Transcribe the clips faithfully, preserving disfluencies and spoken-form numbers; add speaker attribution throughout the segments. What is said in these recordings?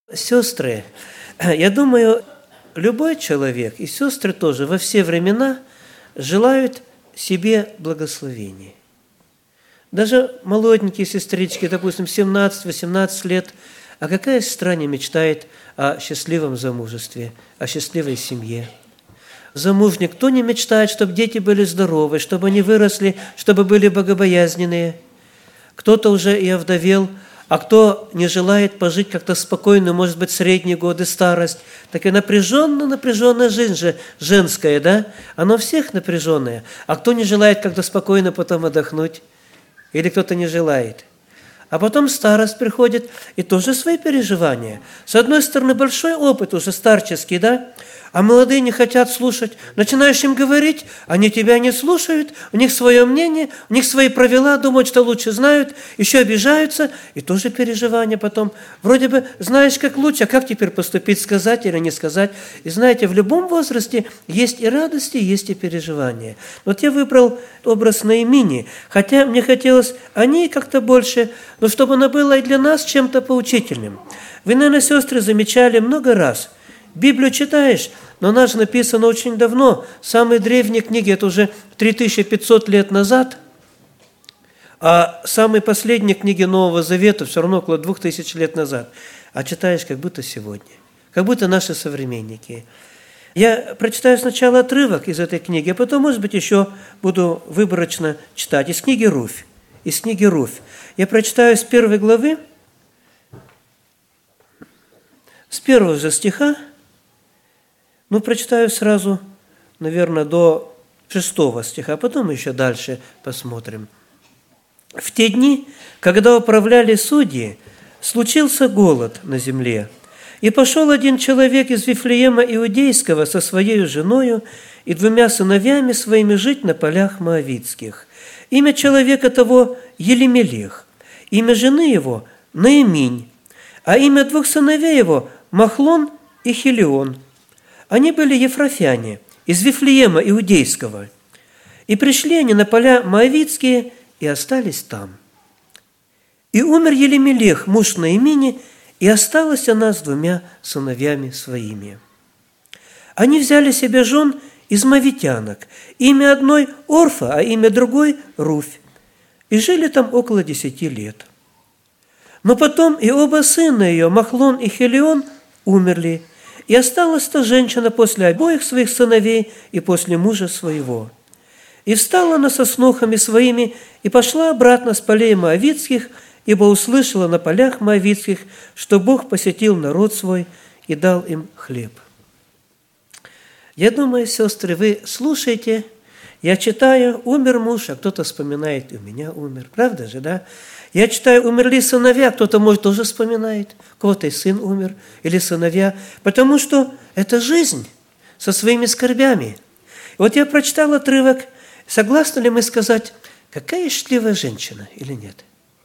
Speaker 1: Сестры, я думаю, любой человек, и сестры тоже, во все времена желают себе благословения. Даже молоденькие сестрички, допустим, семнадцать-восемнадцать лет, а какая сестра не мечтает о счастливом замужестве, о счастливой семье? Замужний, кто не мечтает, чтобы дети были здоровы, чтобы они выросли, чтобы были богобоязненные? Кто-то уже и овдовел, а кто не желает пожить как-то спокойно, может быть, средние годы, старость, так и напряженная, напряженная жизнь же женская, да? Она у всех напряженная. А кто не желает как-то спокойно потом отдохнуть? Или кто-то не желает? А потом старость приходит, и тоже свои переживания. С одной стороны, большой опыт уже старческий, да? А молодые не хотят слушать. Начинаешь им говорить, они тебя не слушают, у них свое мнение, у них свои правила, думают, что лучше знают, еще обижаются, и тоже переживания потом. Вроде бы знаешь, как лучше, а как теперь поступить, сказать или не сказать. И знаете, в любом возрасте есть и радости, есть и переживания. Вот я выбрал образ Наимини, хотя мне хотелось о ней как-то больше, но чтобы она была и для нас чем-то поучительным. Вы, наверное, сестры, замечали много раз – Библию читаешь, но она же написана очень давно. Самые древние книги – это уже три тысячи пятьсот лет назад, а самые последние книги Нового Завета все равно около двух тысяч лет назад. А читаешь как будто сегодня, как будто наши современники. Я прочитаю сначала отрывок из этой книги, а потом, может быть, еще буду выборочно читать. Из книги Руфь. Из книги Руфь. Я прочитаю с первой главы, с первого же стиха. Ну, прочитаю сразу, наверное, до шестого стиха, а потом еще дальше посмотрим. «В те дни, когда управляли судьи, случился голод на земле, и пошел один человек из Вифлеема Иудейского со своей женою и двумя сыновьями своими жить на полях Моавитских. Имя человека того Елемелех, имя жены его Наиминь, а имя двух сыновей его Махлон и Хилион. Они были ефрафяне из Вифлеема Иудейского. И пришли они на поля Моавитские и остались там. И умер Елемелех, муж Наимини, и осталась она с двумя сыновьями своими. Они взяли себе жен из мавитянок, имя одной Орфа, а имя другой Руфь, и жили там около десяти лет. Но потом и оба сына ее, Махлон и Хилион, умерли, и осталась та женщина после обоих своих сыновей и после мужа своего. И встала она со снохами своими и пошла обратно с полей Моавитских, ибо услышала на полях Моавитских, что Бог посетил народ свой и дал им хлеб». Я думаю, сестры, вы слушаете, я читаю, умер муж, а кто-то вспоминает, у меня умер. Правда же, да? Я читаю, умерли сыновья, кто-то, может, тоже вспоминает, у кого-то и сын умер, или сыновья, потому что это жизнь со своими скорбями. И вот я прочитал отрывок, согласны ли мы сказать, какая счастливая женщина или нет?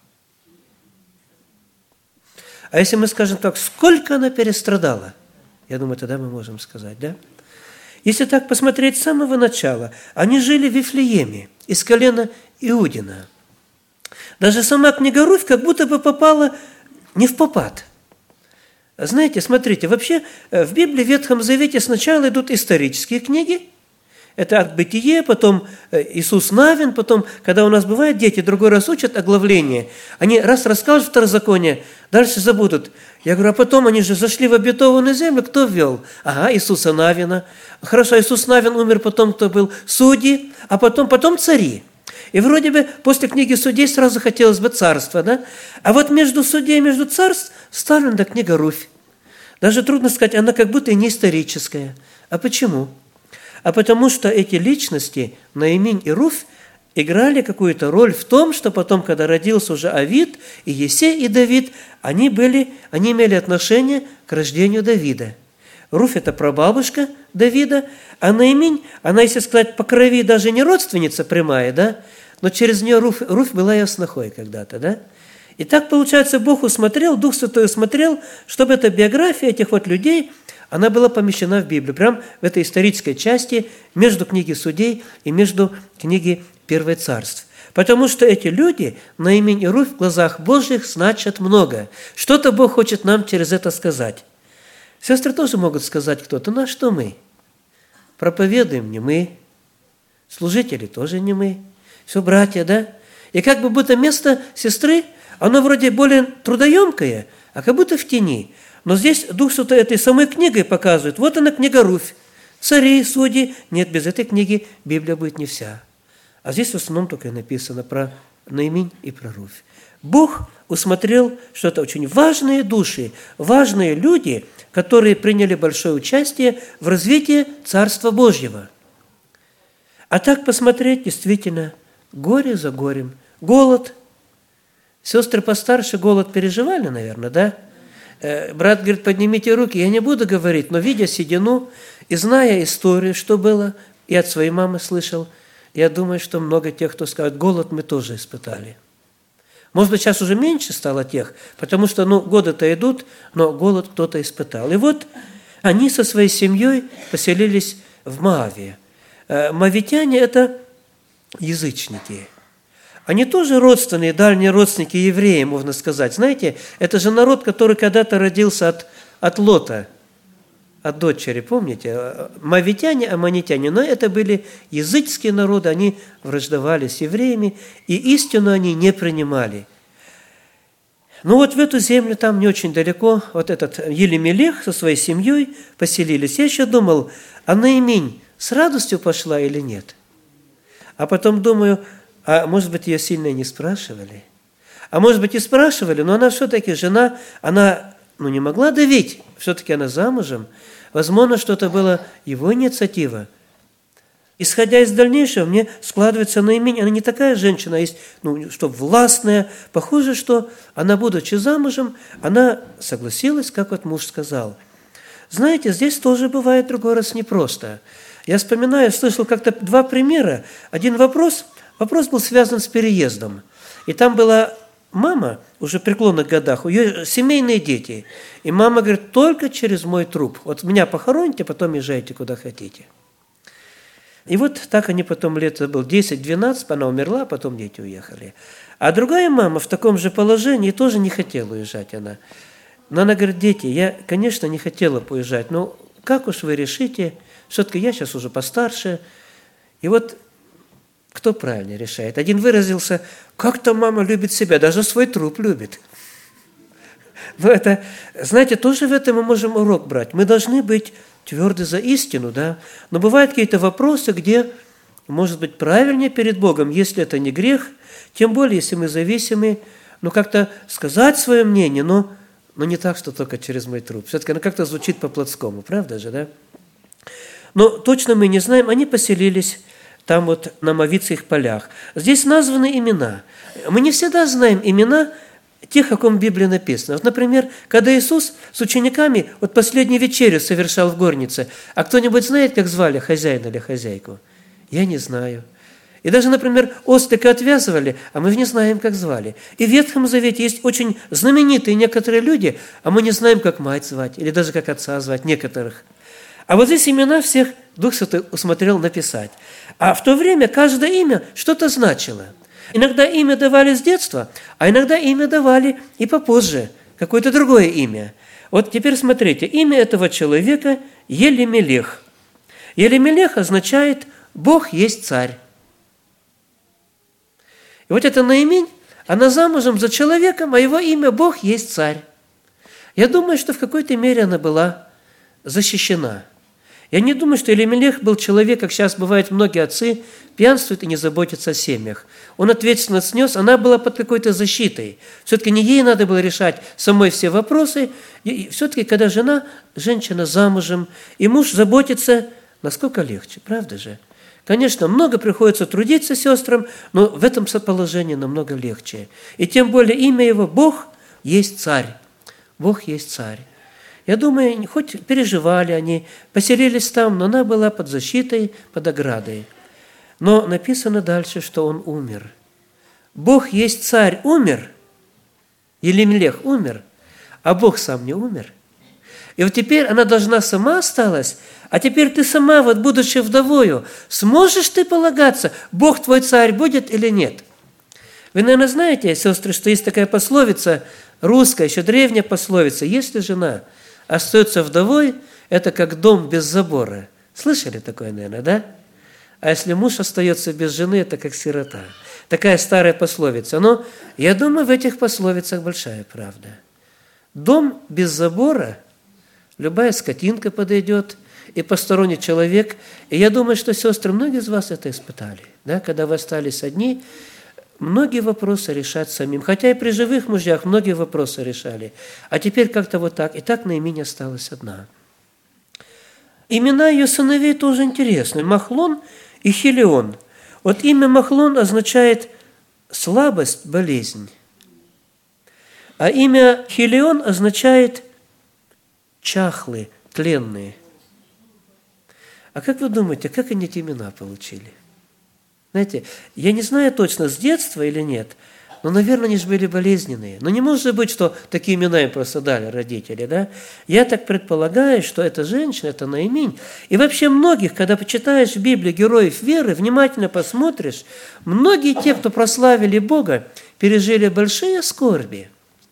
Speaker 1: А если мы скажем так, сколько она перестрадала, я думаю, тогда мы можем сказать, да? Если так посмотреть с самого начала, они жили в Вифлееме, из колена Иудина. Даже сама книга Руфь как будто бы попала не в попад. Знаете, смотрите, вообще в Библии, в Ветхом Завете сначала идут исторические книги. Это от Бытие, потом Иисус Навин, потом, когда у нас бывают дети, другой раз учат оглавление, они раз расскажут Второзаконие, дальше забудут. Я говорю, а потом они же зашли в обетованную землю, кто ввел? Ага, Иисуса Навина. Хорошо, Иисус Навин умер, потом кто был? Судьи, а потом, потом цари. И вроде бы после книги Судей сразу хотелось бы царство, да? А вот между судей, между царств вставлена книга Руфь. Даже трудно сказать, она как будто и не историческая. А почему? А потому что эти личности, Наиминь и Руфь, играли какую-то роль в том, что потом, когда родился уже Авид, и Есей, и Давид, они, были, они имели отношение к рождению Давида. Руфь – это прабабушка Давида, а Наиминь, она, если сказать, по крови даже не родственница прямая, да, но через нее Руфь, Руфь была ее снохой когда-то, да. И так, получается, Бог усмотрел, Дух Святой усмотрел, чтобы эта биография этих вот людей, она была помещена в Библию, прямо в этой исторической части между книгой Судей и между книгой Первых Царств. Потому что эти люди, Наимень и Руфь, в глазах Божьих значат много. Что-то Бог хочет нам через это сказать. Сестры тоже могут сказать кто-то, ну а что мы? Проповедуем не мы, служители тоже не мы, все братья, да? И как бы будто место сестры, оно вроде более трудоемкое, а как будто в тени. Но здесь Дух Святой этой самой книгой показывает. Вот она, книга Руфь. Цари, судьи. Нет, без этой книги Библия будет не вся. А здесь в основном только и написано про Наимень и про Руфь. Бог усмотрел, что это очень важные души, важные люди, которые приняли большое участие в развитии Царства Божьего. А так посмотреть, действительно, горе за горем. Голод. Сестры постарше голод переживали, наверное, да? Брат говорит, поднимите руки. Я не буду говорить, но видя седину и зная историю, что было, и от своей мамы слышал, я думаю, что много тех, кто скажет, голод мы тоже испытали. Может быть, сейчас уже меньше стало тех, потому что ну, годы-то идут, но голод кто-то испытал. И вот они со своей семьей поселились в Моаве. Моавитяне – это язычники. Они тоже родственные, дальние родственники евреев, можно сказать. Знаете, это же народ, который когда-то родился от, от Лота, от дочери, помните? Моавитяне, аммонитяне, но это были языческие народы, они враждовали с евреями, и истину они не принимали. Ну вот в эту землю, там не очень далеко, вот этот Елемелех со своей семьей поселились. Я еще думал, а Наимень с радостью пошла или нет? А потом думаю, а может быть, ее сильно и не спрашивали? А может быть, и спрашивали, но она все-таки жена, она ну, не могла давить, все-таки она замужем. Возможно, что это была его инициатива. Исходя из дальнейшего, мне складывается Наимень, она не такая женщина, есть, ну, что властная. Похоже, что она, будучи замужем, она согласилась, как вот муж сказал. Знаете, здесь тоже бывает другой раз непросто. Я вспоминаю, слышал как-то два примера. Один вопрос, вопрос был связан с переездом. И там была мама, уже в преклонных годах, у нее семейные дети. И мама говорит, только через мой труп. Вот меня похороните, потом езжайте куда хотите. И вот так они потом, лет было десять-двенадцать, она умерла, потом дети уехали. А другая мама в таком же положении тоже не хотела уезжать она. Но она говорит, дети, я, конечно, не хотела поезжать, но как уж вы решите, все-таки я сейчас уже постарше. И вот кто правильно решает? Один выразился, как-то мама любит себя, даже свой труп любит. Но это, знаете, тоже в этом мы можем урок брать. Мы должны быть тверды за истину, да. Но бывают какие-то вопросы, где, может быть, правильнее перед Богом, если это не грех, тем более, если мы зависимы, ну, как-то сказать свое мнение, но, но не так, что только через мой труп. Все-таки оно как-то звучит по-плотскому, правда же, да? Но точно мы не знаем, они поселились там вот на Моавитских полях. Здесь названы имена. Мы не всегда знаем имена тех, о ком в Библии написано. Вот, например, когда Иисус с учениками вот последнюю вечерю совершал в горнице, а кто-нибудь знает, как звали хозяина или хозяйку? Я не знаю. И даже, например, ослика отвязывали, а мы не знаем, как звали. И в Ветхом Завете есть очень знаменитые некоторые люди, а мы не знаем, как мать звать, или даже как отца звать, некоторых. А вот здесь имена всех Дух Святой усмотрел написать. А в то время каждое имя что-то значило. Иногда имя давали с детства, а иногда имя давали и попозже, какое-то другое имя. Вот теперь смотрите, имя этого человека Елемелех. Елемелех означает «Бог есть царь». И вот эта Наимень, она замужем за человеком, а его имя «Бог есть царь». Я думаю, что в какой-то мере она была защищена. Я не думаю, что Елемелех был человек, как сейчас бывают многие отцы, пьянствуют и не заботятся о семьях. Он ответственность снес, она была под какой-то защитой. Все-таки не ей надо было решать самой все вопросы. И все-таки, когда жена, женщина замужем, и муж заботится, насколько легче, правда же? Конечно, много приходится трудиться сестрам, но в этом положении намного легче. И тем более имя его Бог есть царь. Бог есть царь. Я думаю, хоть переживали они, поселились там, но она была под защитой, под оградой. Но написано дальше, что он умер. Бог есть царь, умер, Елемелех умер, а Бог сам не умер. И вот теперь она должна сама осталась, а теперь ты сама, вот будучи вдовою, сможешь ты полагаться, Бог твой царь будет или нет? Вы, наверное, знаете, сестры, что есть такая пословица, русская, еще древняя пословица: если жена остается вдовой, это как дом без забора. Слышали такое, наверное, да? А если муж остается без жены, это как сирота. Такая старая пословица. Но я думаю, в этих пословицах большая правда. Дом без забора, любая скотинка подойдет, и посторонний человек. И я думаю, что, сестры, многие из вас это испытали. Да? Когда вы остались одни, многие вопросы решать самим. Хотя и при живых мужьях многие вопросы решали. А теперь как-то вот так. И так Наиминь осталась одна. Имена ее сыновей тоже интересны. Махлон и Хилион. Вот имя Махлон означает слабость, болезнь. А имя Хилион означает чахлый, тленный. А как вы думаете, как они эти имена получили? Знаете, я не знаю точно, с детства или нет, но, наверное, они же были болезненные. Но не может быть, что такие имена им просто дали родители, да? Я так предполагаю, что эта женщина, это Наиминь. И вообще многих, когда почитаешь в Библии героев веры, внимательно посмотришь, многие те, кто прославили Бога, пережили большие скорби.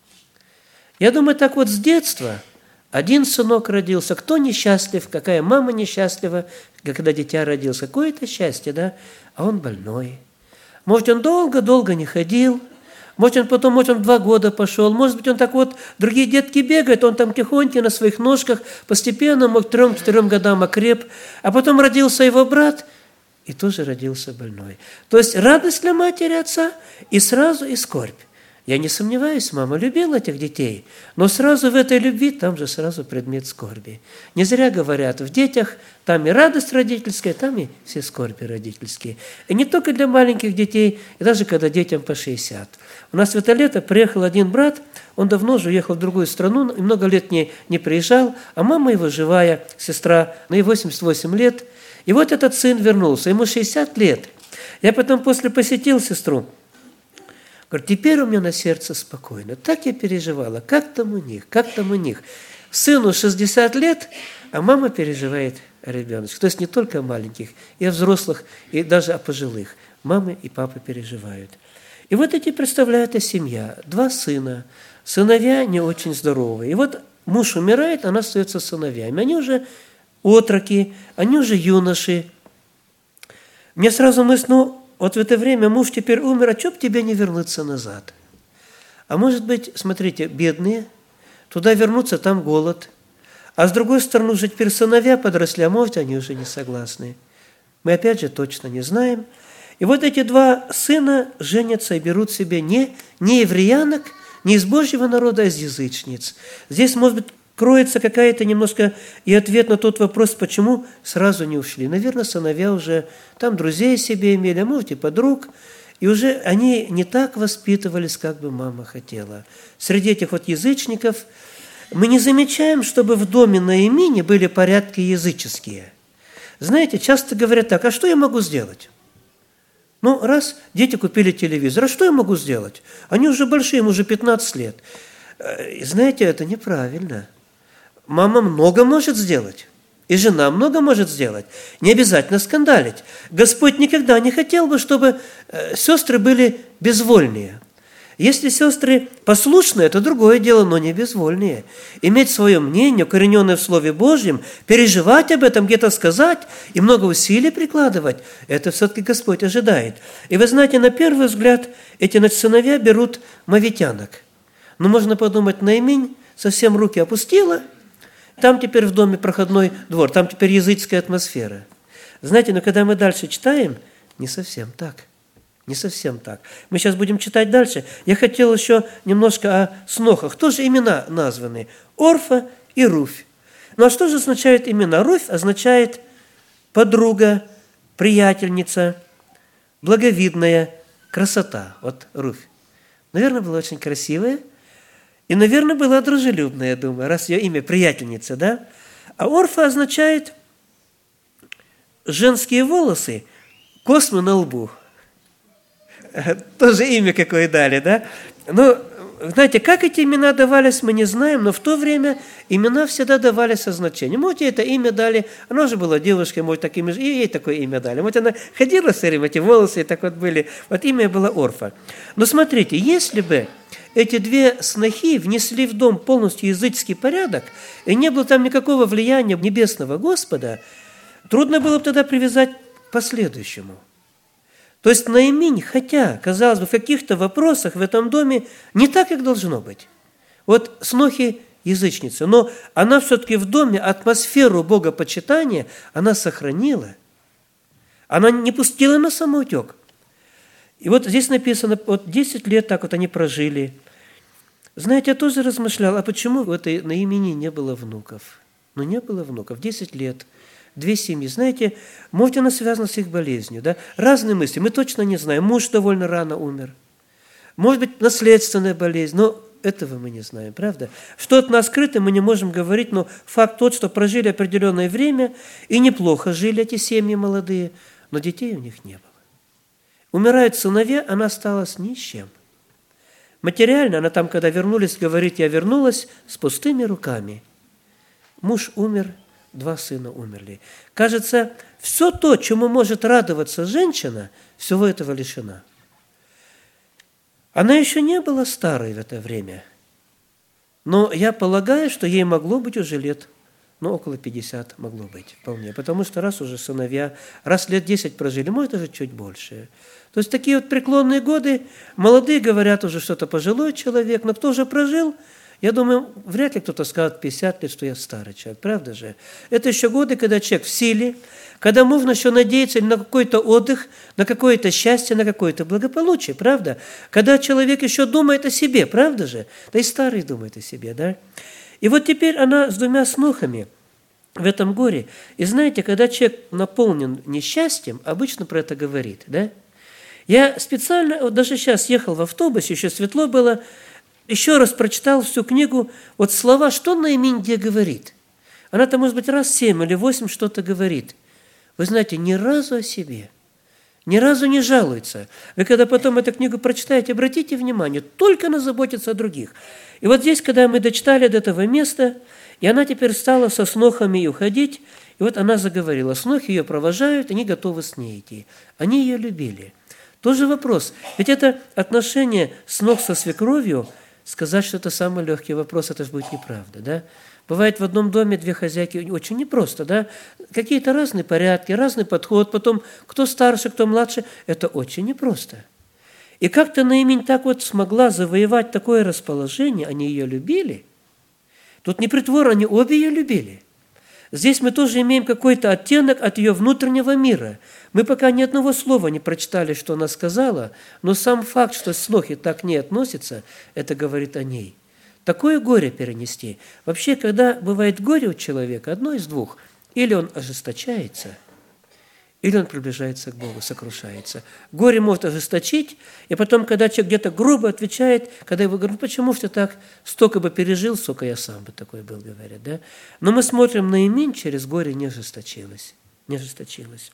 Speaker 1: Я думаю, так вот с детства один сынок родился, кто несчастлив, какая мама несчастлива, когда дитя родилось, какое-то счастье, да? А он больной. Может, он долго-долго не ходил, может, он потом, может, он два года пошел, может быть, он так вот, другие детки бегают, он там тихонько на своих ножках, постепенно, может, к трем-четырем годам окреп, а потом родился его брат, и тоже родился больной. То есть радость для матери и отца, и сразу и скорбь. Я не сомневаюсь, мама любила этих детей, но сразу в этой любви там же сразу предмет скорби. Не зря говорят, в детях там и радость родительская, там и все скорби родительские. И не только для маленьких детей, и даже когда детям по шестьдесят. У нас в это лето приехал один брат, он давно уже уехал в другую страну, и много лет не, не приезжал, а мама его живая, сестра, на ей восемьдесят восемь лет. И вот этот сын вернулся, ему шестьдесят лет. Я потом после посетил сестру. Говорит, теперь у меня на сердце спокойно. Так я переживала. Как там у них? Как там у них? Сыну шестьдесят лет, а мама переживает о ребенке. То есть не только о маленьких, и о взрослых, и даже о пожилых. Мамы и папы переживают. И вот эти представляют о семья. Два сына. Сыновья не очень здоровые. И вот муж умирает, она остается с сыновьями. Они уже отроки, они уже юноши. Мне сразу мысль, ну, вот в это время муж теперь умер, а что бы тебе не вернуться назад? А может быть, смотрите, бедные, туда вернуться, там голод. А с другой стороны, уже теперь сыновья подросли, а может, они уже не согласны. Мы опять же точно не знаем. И вот эти два сына женятся и берут себе не, не евреянок, не из Божьего народа, а из язычниц. Здесь, может быть, кроется какая-то немножко и ответ на тот вопрос, почему сразу не ушли. Наверное, сыновья уже там друзей себе имели, а может и подруг, и уже они не так воспитывались, как бы мама хотела. Среди этих вот язычников мы не замечаем, чтобы в доме Наимини были порядки языческие. Знаете, часто говорят так, а что я могу сделать? Ну, раз дети купили телевизор, а что я могу сделать? Они уже большие, им уже пятнадцать лет. Знаете, это неправильно. Мама много может сделать, и жена много может сделать. Не обязательно скандалить. Господь никогда не хотел бы, чтобы сестры были безвольные. Если сестры послушные, это другое дело, но не безвольные. Иметь свое мнение, укорененное в Слове Божьем, переживать об этом, где-то сказать и много усилий прикладывать, это все-таки Господь ожидает. И вы знаете, на первый взгляд, эти сыновья берут мавитянок. Но можно подумать, Наиминь совсем руки опустила, там теперь в доме проходной двор, там теперь языческая атмосфера. Знаете, но когда мы дальше читаем, не совсем так. Не совсем так. Мы сейчас будем читать дальше. Я хотел еще немножко о снохах. Тоже имена названы. Орфа и Руфь. Ну а что же означают имена? Руфь означает подруга, приятельница, благовидная, красота. Вот Руфь. Наверное, была очень красивая. И, наверное, была дружелюбная, я думаю, раз ее имя приятельница, да? А Орфа означает женские волосы, космы на лбу. Тоже имя какое дали, да? Ну, знаете, как эти имена давались, мы не знаем, но в то время имена всегда давались со значением. Вот ей это имя дали, она же была девушкой, может, таким же, и ей такое имя дали. Вот она ходила все время, эти волосы так вот были. Вот имя было Орфа. Но смотрите, если бы эти две снохи внесли в дом полностью языческий порядок, и не было там никакого влияния небесного Господа, трудно было бы тогда привязать к последующему. То есть Наиминь, хотя, казалось бы, в каких-то вопросах в этом доме не так, как должно быть. Вот снохи язычницы, но она все-таки в доме атмосферу богопочитания она сохранила. Она не пустила на самоутек. И вот здесь написано, вот десять лет так вот они прожили. Знаете, я тоже размышлял, а почему в этой Наимини не было внуков? Ну, не было внуков, десять лет. Две семьи. Знаете, может, она связана с их болезнью. Да? Разные мысли. Мы точно не знаем. Муж довольно рано умер. Может быть, наследственная болезнь. Но этого мы не знаем, правда? Что от нас скрыто, мы не можем говорить. Но факт тот, что прожили определенное время и неплохо жили эти семьи молодые, но детей у них не было. Умирают сыновья, она осталась ни с чем. Материально она там, когда вернулись, говорит, я вернулась с пустыми руками. Муж умер, два сына умерли. Кажется, все то, чему может радоваться женщина, всего этого лишена. Она еще не была старой в это время, но я полагаю, что ей могло быть уже лет, ну, около пятидесяти могло быть вполне, потому что раз уже сыновья, раз лет десять прожили, может, даже чуть больше. То есть такие вот преклонные годы, молодые говорят уже что-то пожилой человек, но кто уже прожил, я думаю, вряд ли кто-то скажет пятьдесят лет, что я старый человек, правда же? Это еще годы, когда человек в силе, когда можно еще надеяться на какой-то отдых, на какое-то счастье, на какое-то благополучие, правда? Когда человек еще думает о себе, правда же? Да и старый думает о себе, да? И вот теперь она с двумя снохами в этом горе. И знаете, когда человек наполнен несчастьем, обычно про это говорит, да? Я специально, вот даже сейчас ехал в автобусе, еще светло было, еще раз прочитал всю книгу, вот слова, что Наиминь где говорит. Она-то, может быть, раз семь или восемь что-то говорит. Вы знаете, ни разу о себе, ни разу не жалуется. Вы когда потом эту книгу прочитаете, обратите внимание, только она заботится о других. И вот здесь, когда мы дочитали до этого места, и она теперь стала со снохами уходить, и вот она заговорила. Снохи ее провожают, они готовы с ней идти. Они ее любили. Тоже вопрос. Ведь это отношение снох со свекровью, сказать, что это самый легкий вопрос, это же будет неправда, да? Бывает в одном доме две хозяйки, очень непросто, да? Какие-то разные порядки, разный подход, потом кто старше, кто младше, это очень непросто. И как-то Наиминь так вот смогла завоевать такое расположение, они ее любили. Тут не притвор, они обе ее любили. Здесь мы тоже имеем какой-то оттенок от ее внутреннего мира. Мы пока ни одного слова не прочитали, что она сказала, но сам факт, что снохи так к ней относятся, это говорит о ней. Такое горе перенести. Вообще, когда бывает горе у человека, одно из двух. Или он ожесточается, или он приближается к Богу, сокрушается. Горе может ожесточить, и потом, когда человек где-то грубо отвечает, когда его говорят, ну почему же ты так столько бы пережил, сколько я сам бы такой был, говорят. Да? Но мы смотрим на Наиминь, через горе не ожесточилась. Не ожесточилась.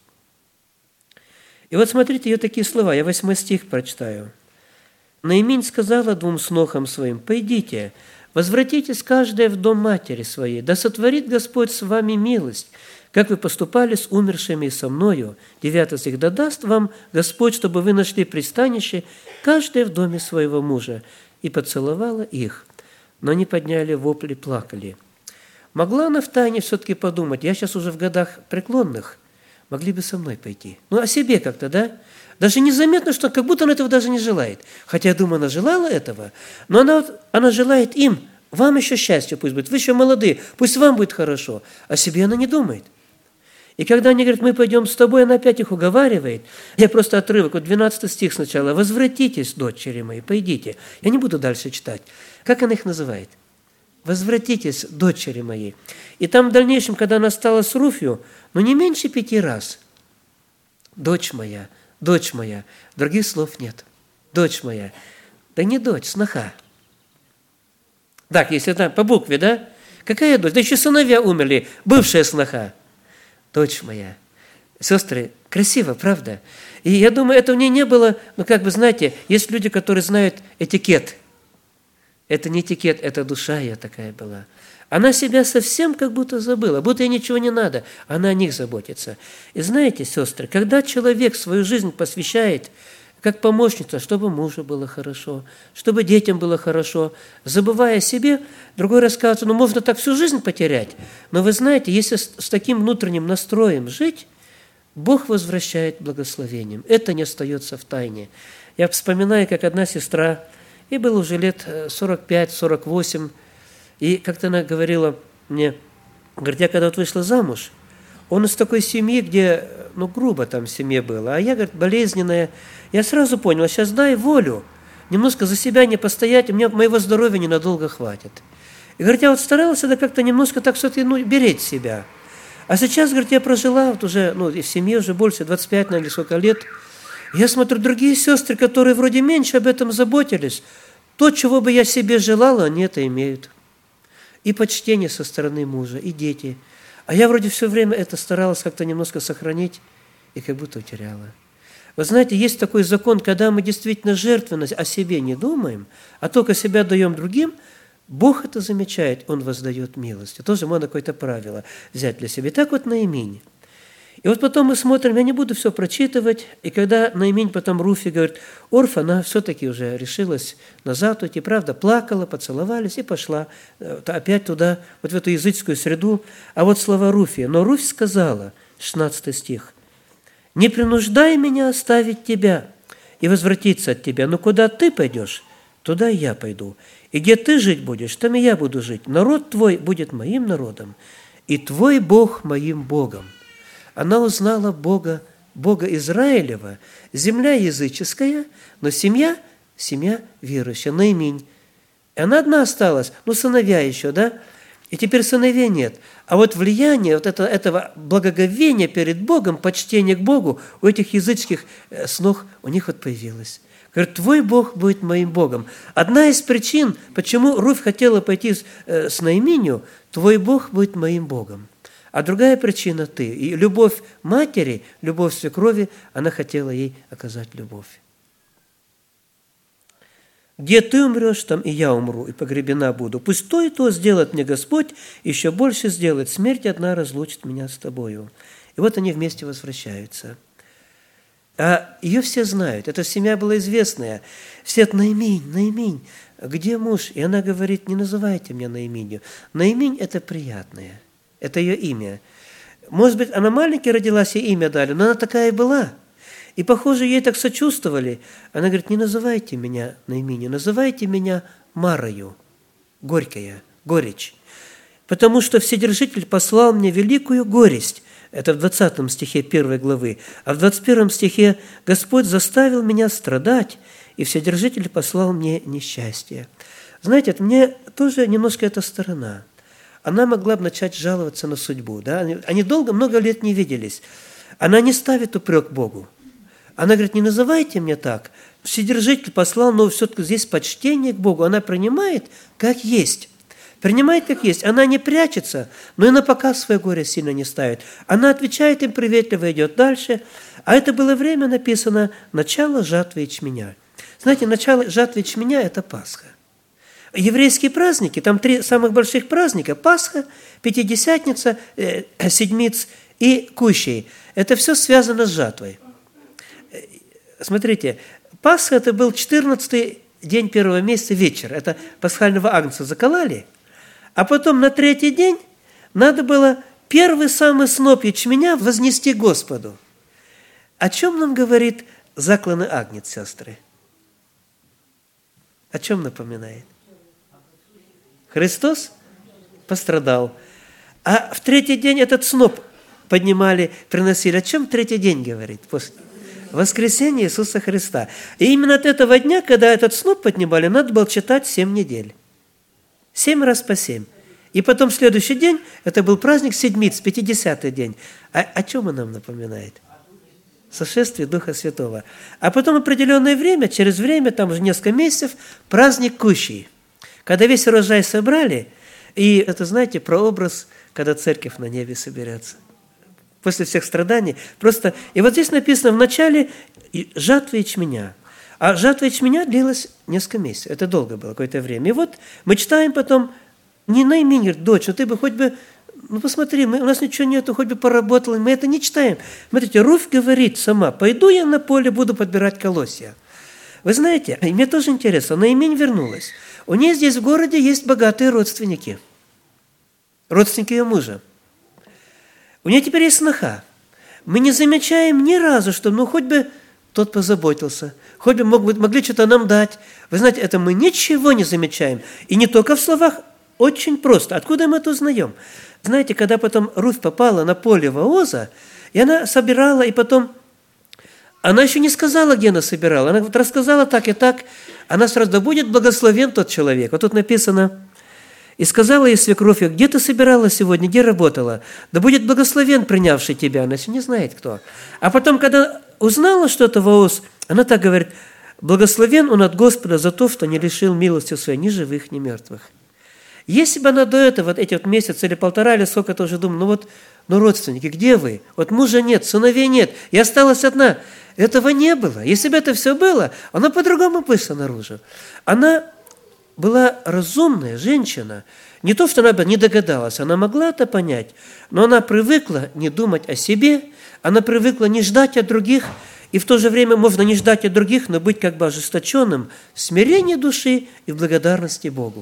Speaker 1: И вот смотрите, ее такие слова, я восьмой стих прочитаю. Наиминь сказала двум снохам своим, «Пойдите, возвратитесь каждая в дом матери своей, да сотворит Господь с вами милость, как вы поступали с умершими и со мною». Девятый стих, «Да даст вам Господь, чтобы вы нашли пристанище, каждая в доме своего мужа». И поцеловала их, но они подняли вопли, плакали. Могла она втайне все-таки подумать, я сейчас уже в годах преклонных, могли бы со мной пойти. Ну, о себе как-то, да? Даже незаметно, что как будто она этого даже не желает. Хотя, я думаю, она желала этого, но она, она желает им, вам еще счастье пусть будет, вы еще молодые, пусть вам будет хорошо. О себе она не думает. И когда они говорят, мы пойдем с тобой, она опять их уговаривает. Я просто отрывок, вот двенадцатый стих сначала. «Возвратитесь, дочери мои, пойдите». Я не буду дальше читать. Как она их называет? «Возвратитесь, дочери мои». И там в дальнейшем, когда она стала с Руфью, ну не меньше пяти раз. «Дочь моя, дочь моя». Других слов нет. «Дочь моя». Да не дочь, сноха. Так, если там по букве, да? Какая дочь? Да еще сыновья умерли, бывшая сноха. Дочь моя. Сестры, красиво, правда? И я думаю, это у нее не было, ну как бы, знаете, есть люди, которые знают этикет. Это не этикет, это душа ее такая была. Она себя совсем как будто забыла, будто ей ничего не надо, она о них заботится. И знаете, сестры, когда человек свою жизнь посвящает как помощница, чтобы мужу было хорошо, чтобы детям было хорошо, забывая о себе, другой рассказывает, ну можно так всю жизнь потерять, но вы знаете, если с, с таким внутренним настроем жить, Бог возвращает благословением. Это не остается в тайне. Я вспоминаю, как одна сестра, ей было уже лет сорок пять сорок восемь, и как-то она говорила мне, говорит, я когда вот вышла замуж, он из такой семьи, где, ну, грубо там в семье было, а я, говорит, болезненная, я сразу поняла, сейчас дай волю, немножко за себя не постоять, у меня моего здоровья ненадолго хватит. И, говорит, я вот старалась это как-то немножко так все-таки, ну, беречь себя. А сейчас, говорит, я прожила вот уже, ну, и в семье уже больше, двадцать пять, наверное, сколько лет, я смотрю, другие сестры, которые вроде меньше об этом заботились, то, чего бы я себе желала, они это имеют. И почтение со стороны мужа, и дети. А я вроде все время это старалась как-то немножко сохранить, и как будто утеряла. Вы знаете, есть такой закон, когда мы действительно жертвенно о себе не думаем, а только себя даем другим, Бог это замечает, Он воздает милость. Тоже можно какое-то правило взять для себя. И так вот Наимень. И вот потом мы смотрим, я не буду все прочитывать, и когда Наимень потом Руфи говорит, Орфа, она все-таки уже решилась назад уйти, правда, плакала, поцеловались и пошла опять туда, вот в эту языческую среду. А вот слова Руфи, но Руфь сказала, шестнадцатый стих, «Не принуждай меня оставить тебя и возвратиться от тебя, но куда ты пойдешь, туда и я пойду, и где ты жить будешь, там и я буду жить, народ твой будет моим народом, и твой Бог моим Богом». Она узнала Бога, Бога Израилева, земля языческая, но семья, семья верующая, Наимень. И она одна осталась, ну, сыновья еще, да? И теперь сыновей нет. А вот влияние вот это, этого благоговения перед Богом, почтения к Богу у этих языческих снох у них вот появилось. Говорит, твой Бог будет моим Богом. Одна из причин, почему Руфь хотела пойти с, с Наименью, твой Бог будет моим Богом. А другая причина ты. И любовь матери, любовь свекрови, она хотела ей оказать любовь. Где ты умрешь, там и я умру, и погребена буду. Пусть то и то сделает мне Господь, еще больше сделает. Смерть одна разлучит меня с тобою. И вот они вместе возвращаются. А ее все знают. Эта семья была известная. Все: Наимень, Наимень, где муж? И она говорит, не называйте меня Наименью. Наимень – это приятное. Это ее имя. Может быть, она маленькая родилась, ей имя дали, но она такая и была. И, похоже, ей так сочувствовали. Она говорит, не называйте меня Наименью, называйте меня Марою, горькая, горечь. Потому что Вседержитель послал мне великую горесть. Это в двадцатом стихе первой главы. А в двадцать первом стихе Господь заставил меня страдать, и Вседержитель послал мне несчастье. Знаете, мне тоже немножко эта сторона. Она могла бы начать жаловаться на судьбу. Да? Они долго, много лет не виделись. Она не ставит упрек Богу. Она говорит, не называйте меня так. Вседержитель послал, но все-таки здесь почтение к Богу. Она принимает, как есть. Принимает, как есть. Она не прячется, но и на показ свое горе сильно не ставит. Она отвечает им приветливо, идет дальше. А это было время, написано, начало жатвы ячменя. Знаете, начало жатвы ячменя – это Пасха. Еврейские праздники, там три самых больших праздника – Пасха, Пятидесятница, э, Седмиц и Кущей. Это все связано с жатвой. Смотрите, Пасха – это был четырнадцатый день первого месяца, вечер. Это пасхального агнца закололи. А потом на третий день надо было первый самый сноп ячменя вознести Господу. О чем нам говорит закланный агнец, сестры? О чем напоминает? Христос пострадал. А в третий день этот сноп поднимали, приносили. О чем третий день говорит? После воскресения Иисуса Христа. И именно от этого дня, когда этот сноп поднимали, надо было читать семь недель. Семь раз по семь. И потом следующий день, это был праздник Седмиц, пятидесятый день. А о чем он нам напоминает? Сошествие Духа Святого. А потом определенное время, через время, там уже несколько месяцев, праздник Кущей. Когда весь урожай собрали, и это, знаете, прообраз, когда церковь на небе соберется. После всех страданий. Просто, и вот здесь написано в начале жатвы ячменя. А жатва ячменя длилась несколько месяцев. Это долго было, какое-то время. И вот мы читаем потом, не Наимень говорит: дочь, ну ты бы хоть бы, ну посмотри, мы, у нас ничего нету, хоть бы поработала. Мы это не читаем. Смотрите, Руфь говорит сама: пойду я на поле, буду подбирать колосья. Вы знаете, и мне тоже интересно, Наимень вернулась. У нее здесь в городе есть богатые родственники. Родственники ее мужа. У нее теперь есть сноха. Мы не замечаем ни разу, что ну хоть бы тот позаботился, хоть бы мог, могли что-то нам дать. Вы знаете, это мы ничего не замечаем. И не только в словах, очень просто. Откуда мы это узнаем? Знаете, когда потом Руфь попала на поле Вооза, и она собирала, и потом, она еще не сказала, где она собирала, она вот рассказала так и так, она сразу: да будет благословен тот человек. Вот тут написано: и сказала ей свекровь: где ты собирала сегодня, где работала? Да будет благословен принявший тебя. Она еще не знает, кто. А потом, когда узнала, что это Вооз, она так говорит: благословен он от Господа за то, что не лишил милостью своей ни живых, ни мертвых. Если бы она до этого, вот эти вот месяц или полтора, или сколько, тоже думала: ну вот, ну родственники, где вы? Вот мужа нет, сыновей нет, я осталась одна. Этого не было. Если бы это все было, она по-другому вышла наружу. Она была разумная женщина. Не то, что она бы не догадалась, она могла это понять, но она привыкла не думать о себе, она привыкла не ждать от других, и в то же время можно не ждать от других, но быть как бы ожесточенным в смирении души и в благодарности Богу.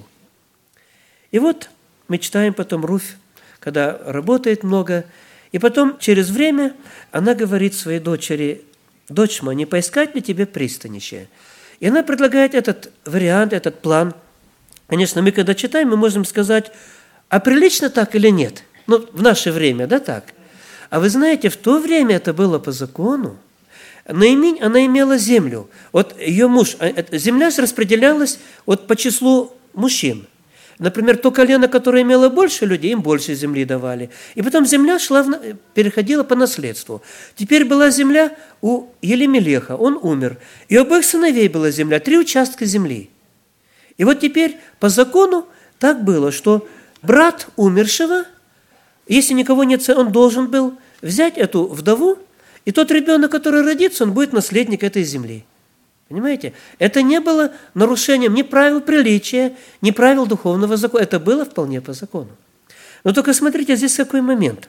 Speaker 1: И вот мы читаем потом Руфь, когда работает много, и потом через время она говорит своей дочери: дочь моя, не поискать ли тебе пристанище? И она предлагает этот вариант, этот план. Конечно, мы когда читаем, мы можем сказать: а прилично так или нет? Ну, в наше время, да, так? А вы знаете, в то время это было по закону. Наимень, она имела землю. Вот ее муж, земля распределялась вот по числу мужчин. Например, то колено, которое имело больше людей, им больше земли давали. И потом земля шла, в, переходила по наследству. Теперь была земля у Елемелеха, он умер. И у обоих сыновей была земля, три участка земли. И вот теперь по закону так было, что брат умершего, если никого нет, он должен был взять эту вдову, и тот ребенок, который родится, он будет наследник этой земли. Понимаете? Это не было нарушением ни правил приличия, ни правил духовного закона. Это было вполне по закону. Но только смотрите, здесь какой момент.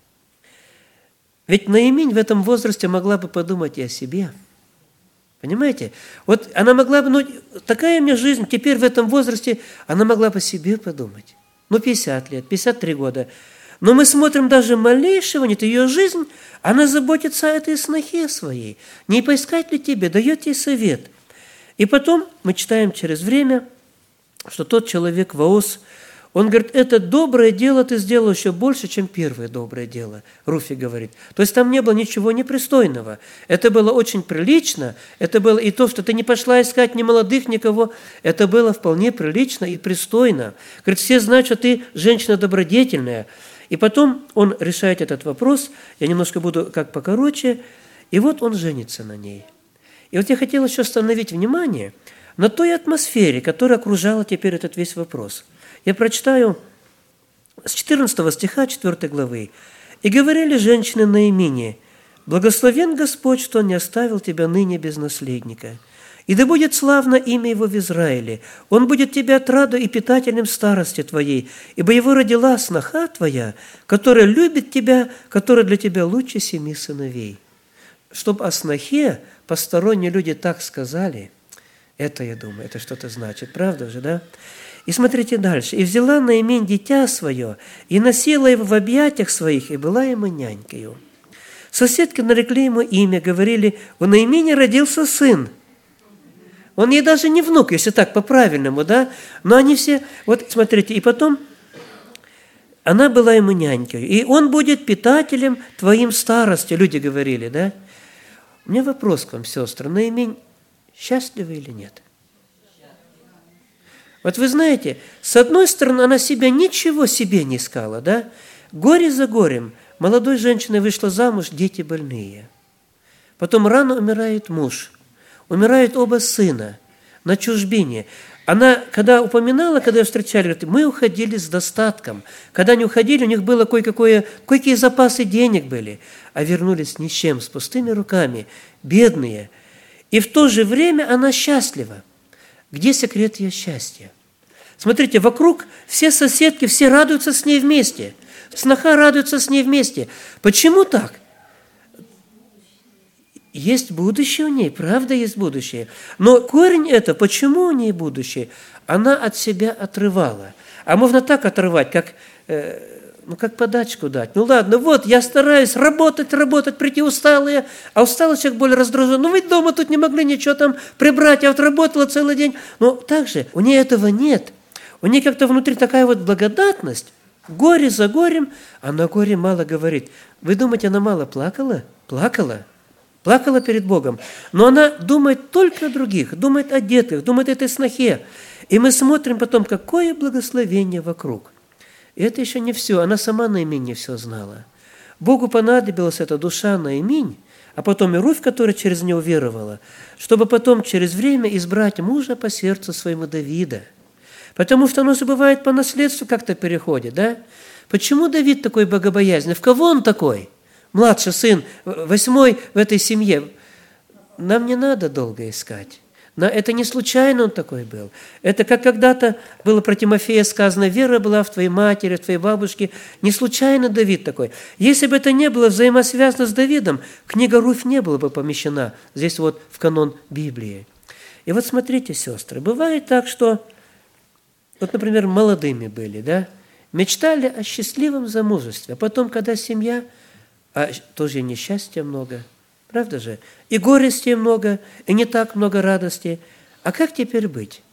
Speaker 1: Ведь Наимень в этом возрасте могла бы подумать и о себе. Понимаете? Вот она могла бы, ну, такая у меня жизнь, теперь в этом возрасте, она могла бы о себе подумать. Ну, пятьдесят лет, пятьдесят три года. Но мы смотрим даже малейшего, нет, ее жизнь, она заботится о этой снохе своей. Не поискать ли тебе, дает ей совет. И потом мы читаем через время, что тот человек Вооз, он говорит: это доброе дело ты сделал еще больше, чем первое доброе дело, Руфи говорит. То есть там не было ничего непристойного. Это было очень прилично, это было и то, что ты не пошла искать ни молодых, никого, это было вполне прилично и пристойно. Говорит, все знают, что ты женщина добродетельная. И потом он решает этот вопрос, я немножко буду как покороче, и вот он женится на ней. И вот я хотел еще остановить внимание на той атмосфере, которая окружала теперь этот весь вопрос. Я прочитаю с четырнадцатого стиха четвёртой главы. «И говорили женщины Наимине: благословен Господь, что Он не оставил тебя ныне без наследника. И да будет славно имя Его в Израиле. Он будет тебе отраду и питателем старости твоей, ибо его родила сноха твоя, которая любит тебя, которая для тебя лучше семи сыновей». Чтоб о снохе посторонние люди так сказали, это, я думаю, это что-то значит, правда же, да? И смотрите дальше. «И взяла Наимень дитя свое, и носила его в объятиях своих, и была ему нянькою. Соседки нарекли ему имя, говорили: у Наимени родился сын». Он ей даже не внук, если так по-правильному, да? Но они все, вот смотрите, и потом она была ему нянькой, и он будет питателем твоим старости, люди говорили, да? У меня вопрос к вам, сестры: Наимень счастлива или нет? Вот вы знаете, с одной стороны, она себя ничего себе не искала, да? Горе за горем. Молодой женщиной вышла замуж, дети больные. Потом рано умирает муж. Умирают оба сына на чужбине. Она, когда упоминала, когда ее встречали, говорит: мы уходили с достатком. Когда они уходили, у них было кое-какое, кое-какие запасы денег были, а вернулись ни с чем, с пустыми руками, бедные. и в то же время она счастлива. Где секрет ее счастья? Смотрите, вокруг все соседки, все радуются с ней вместе. Сноха радуется с ней вместе. Почему так? Есть будущее у ней, правда есть будущее. Но корень это, почему у ней будущее? Она от себя отрывала. А можно так отрывать, как, э, ну, как подачку дать. Ну ладно, вот я стараюсь работать, работать, прийти усталые, а усталый человек более раздражен. Ну ведь дома тут не могли ничего там прибрать, я вот работала целый день. Но также у нее этого нет. У нее как-то внутри такая вот благодатность, горе за горем, а на горе мало говорит. Вы думаете, она мало плакала? Плакала. Плакала перед Богом. Но она думает только о других, думает о детях, думает о этой снохе. И мы смотрим потом, какое благословение вокруг. И это еще не все. Она сама Наимень не все знала. Богу понадобилась эта душа Наимень, а потом и Руфь, которая через нее уверовала, чтобы потом через время избрать мужа по сердцу своему Давида. Потому что оно же бывает по наследству как-то переходит, да? Почему Давид такой богобоязненный? В кого он такой? Младший сын, восьмой в этой семье. Нам не надо долго искать. Это не случайно он такой был. Это как когда-то было про Тимофея сказано, вера была в твоей матери, в твоей бабушке. Не случайно Давид такой. Если бы это не было взаимосвязано с Давидом, книга Руфь не была бы помещена здесь вот в канон Библии. И вот смотрите, сестры, бывает так, что, вот, например, молодыми были, да, мечтали о счастливом замужестве, а потом, когда семья, а тоже несчастья много, правда же? И горестей много, и не так много радости. А как теперь быть?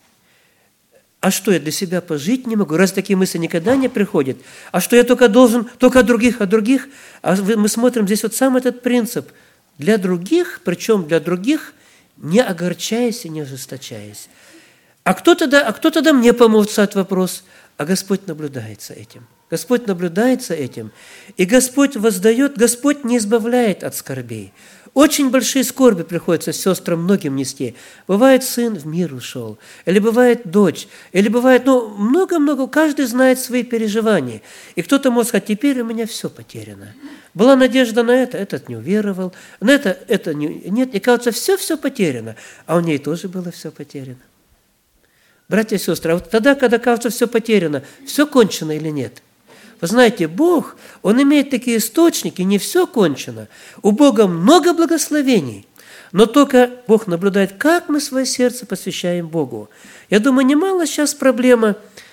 Speaker 1: А что, я для себя пожить не могу? Раз такие мысли никогда не приходят. А что, я только должен, только о других, о других? А мы смотрим здесь вот сам этот принцип. Для других, причем для других, не огорчаясь и не ожесточаясь. А кто тогда, а кто тогда мне поможет решать вопрос? А Господь наблюдает за этим. Господь наблюдает за этим. И Господь воздает, Господь не избавляет от скорбей. Очень большие скорби приходится сестрам многим нести. Бывает, сын в мир ушел, или бывает дочь, или бывает, ну, много-много, каждый знает свои переживания. И кто-то может сказать, теперь у меня все потеряно. Была надежда на это, этот не уверовал, на это, это не, нет, и кажется, все-все потеряно. А у ней тоже было все потеряно. Братья и сестры, а вот тогда, когда кажется, все потеряно, все кончено или нет? Вы знаете, Бог, Он имеет такие источники, не все кончено. У Бога много благословений, но только Бог наблюдает, как мы свое сердце посвящаем Богу. Я думаю, немало сейчас проблема,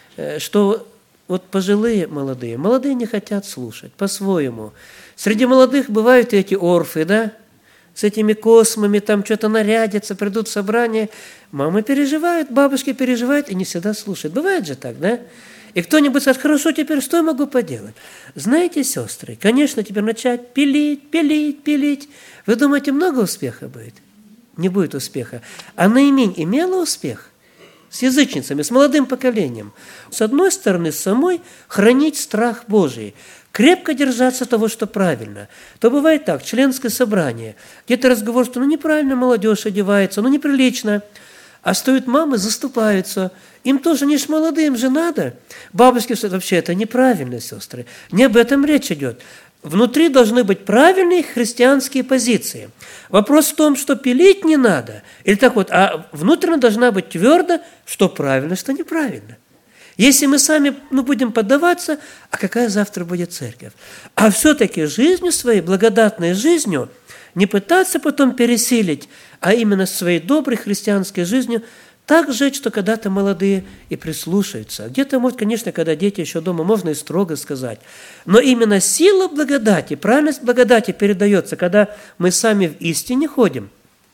Speaker 1: что вот пожилые молодые, молодые не хотят слушать по-своему. Среди молодых бывают эти орфы, да, с этими космами, там что-то нарядятся, придут в собрание. Мамы переживают, бабушки переживают и не всегда слушают. Бывает же так, да? И кто-нибудь скажет, хорошо, теперь что я могу поделать? Знаете, сестры, конечно, теперь начать пилить, пилить, пилить. Вы думаете, много успеха будет? Не будет успеха. А Наимень имела успех с язычницами, с молодым поколением. С одной стороны, самой хранить страх Божий, крепко держаться того, что правильно. То бывает так, членское собрание, где-то разговор, что ну неправильно молодежь одевается, ну неприлично. А стоят мамы, заступаются. Им тоже не ж молодым же надо. Бабушки, что вообще это неправильно, сестры. Не об этом речь идет. Внутри должны быть правильные христианские позиции. Вопрос в том, что пилить не надо. Или так вот, а внутренне должна быть твердо, что правильно, что неправильно. Если мы сами ну, будем поддаваться, а какая завтра будет церковь? А все-таки жизнью своей, благодатной жизнью, не пытаться потом пересилить, а именно своей доброй христианской жизнью так жить, что когда-то молодые и прислушаются. Где-то, может, конечно, когда дети еще дома, можно и строго сказать. Но именно сила благодати, правильность благодати передается, когда мы сами в истине ходим.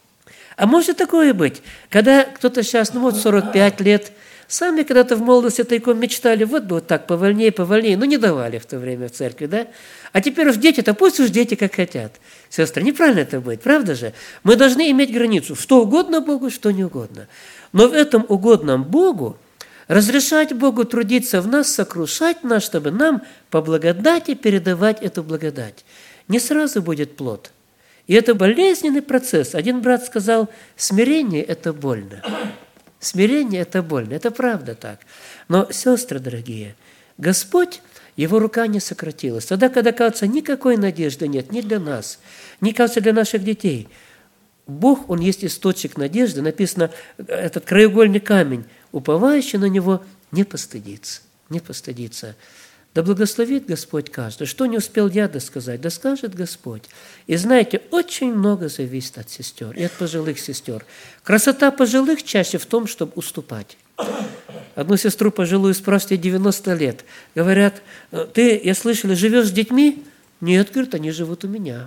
Speaker 1: А может такое быть, когда кто-то сейчас, ну вот сорок пять лет, сами когда-то в молодости тайком мечтали, вот бы вот так, повольнее, повольнее, но не давали в то время в церкви, да? А теперь уж дети-то, пусть уж дети как хотят. Сестры, неправильно это будет, правда же? Мы должны иметь границу, что угодно Богу, что не угодно. Но в этом угодном Богу разрешать Богу трудиться в нас, сокрушать нас, чтобы нам по благодати передавать эту благодать. Не сразу будет плод. И это болезненный процесс. Один брат сказал, смирение – это больно. Смирение – это больно, это правда так. Но, сестры дорогие, Господь, Его рука не сократилась. Тогда, когда, кажется, никакой надежды нет ни для нас, ни, кажется, для наших детей, Бог, Он есть источник надежды. Написано, этот краеугольный камень, уповающий на Него, не постыдится, не постыдится. Да благословит Господь каждого. Что не успел я досказать, да скажет Господь. И знаете, очень много зависит от сестер и от пожилых сестер. Красота пожилых чаще в том, чтобы уступать. Одну сестру пожилую спрашивают, ей девяносто лет. Говорят, ты, я слышала, живешь с детьми? Нет, говорит, они живут у меня.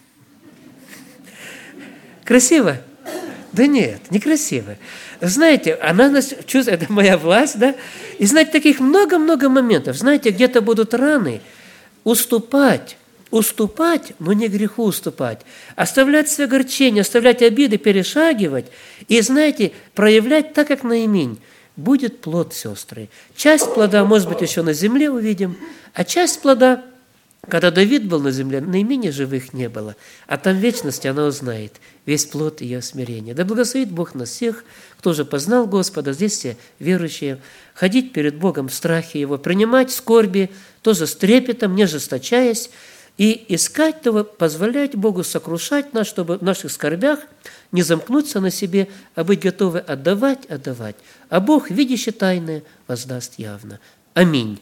Speaker 1: Красиво? Да нет, некрасиво. Знаете, она нас чувствует, это моя власть, да? И знаете, таких много-много моментов. Знаете, где-то будут раны. Уступать, уступать, но не греху уступать. Оставлять свои огорчения, оставлять обиды, перешагивать. И, знаете, проявлять так, как наимень. Будет плод, сестры. Часть плода, может быть, еще на земле увидим, а часть плода, когда Давид был на земле, наименее живых не было, а там в вечности она узнает весь плод ее смирения. Да благословит Бог нас всех, кто уже познал Господа, здесь все верующие, ходить перед Богом в страхе Его, принимать скорби, тоже с трепетом, не ожесточаясь, и искать того, позволять Богу сокрушать нас, чтобы в наших скорбях не замкнуться на себе, а быть готовы отдавать, отдавать. А Бог, видящий тайное, воздаст явно. Аминь.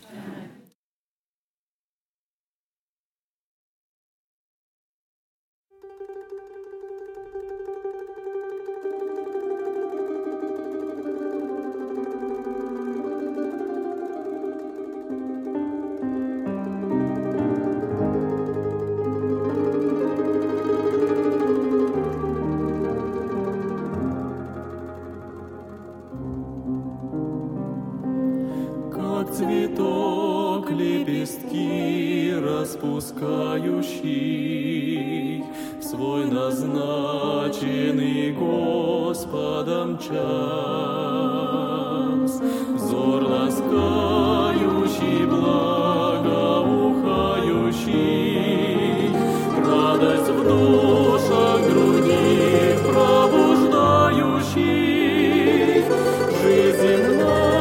Speaker 2: Цветок лепестки распускающий, в свой назначенный Господом час, взор ласкающий, благоухающий, радость в душах других пробуждающий, жизнь земная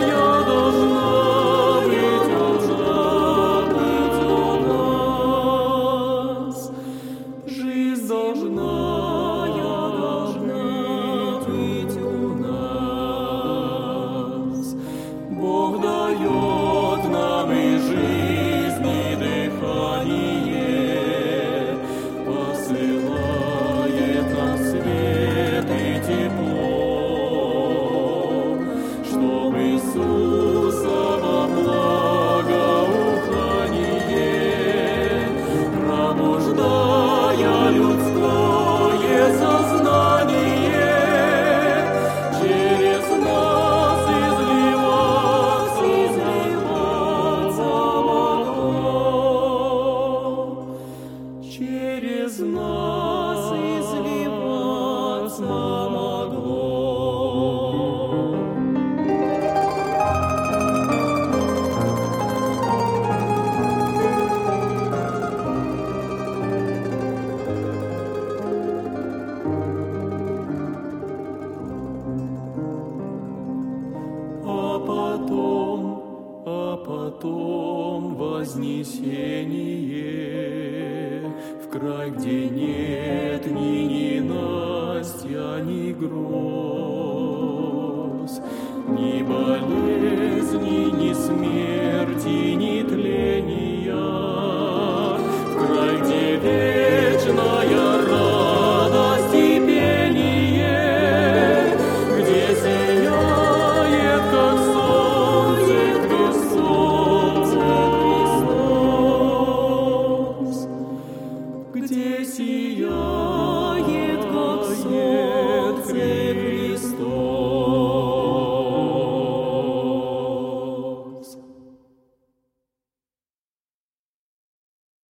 Speaker 2: вознесение в край, где нет ни ненастья, ни гроз, ни болезни, ни смерти,